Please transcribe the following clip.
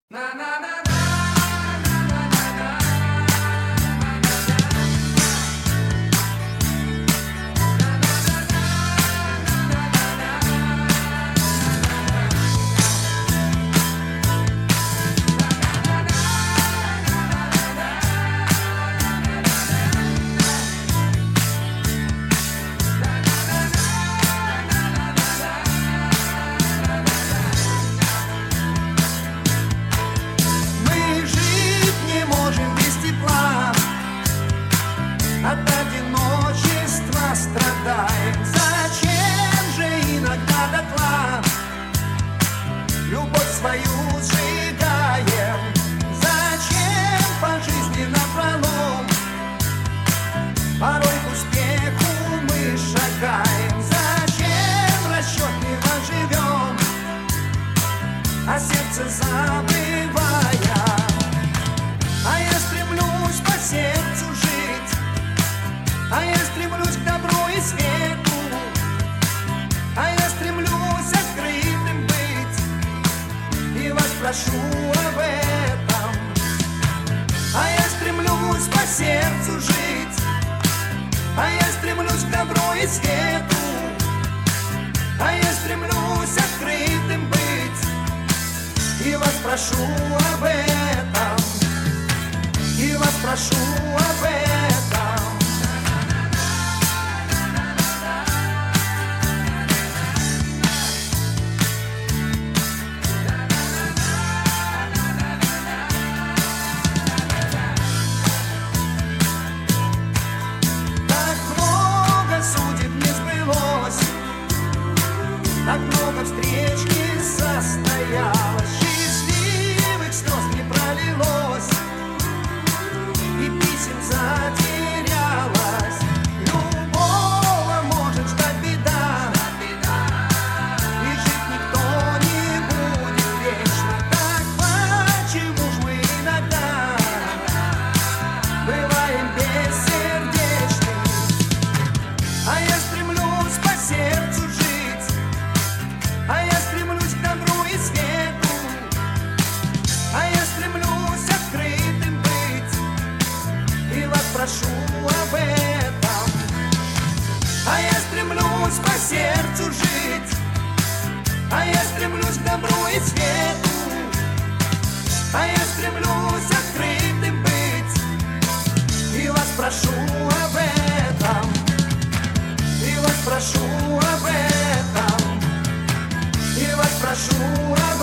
От одиночества страдаем. Зачем же иногда дотла любовь свою сжигаем? Зачем по жизни напролом порой к успеху мы шагаем? Зачем расчетливо живем, а сердце забывая? А я стремлюсь по сердцу жить, а я стремлюсь к добру и свету, а я стремлюсь открытым быть, и вас прошу об этом. А я стремлюсь по сердцу жить, а я стремлюсь к добру и свету, а я стремлюсь открытым быть, и вас прошу об этом, и вас прошу об этом. Так много встреч не состоялось, счастливых слез не пролилось, и писем затерялось. Любого может ждать беда, и жить никто не будет вечно. Так почему ж мы иногда бываем бессердечны? А я стремлюсь по сердцу жить, а я стремлюсь к добру и свету, а я стремлюсь открытым быть, и вас прошу об этом. А я стремлюсь по сердцу жить, а я стремлюсь к добру и свету, а я стремлюсь открытым быть, и вас прошу об этом, и вас прошу об этом. И вас прошу об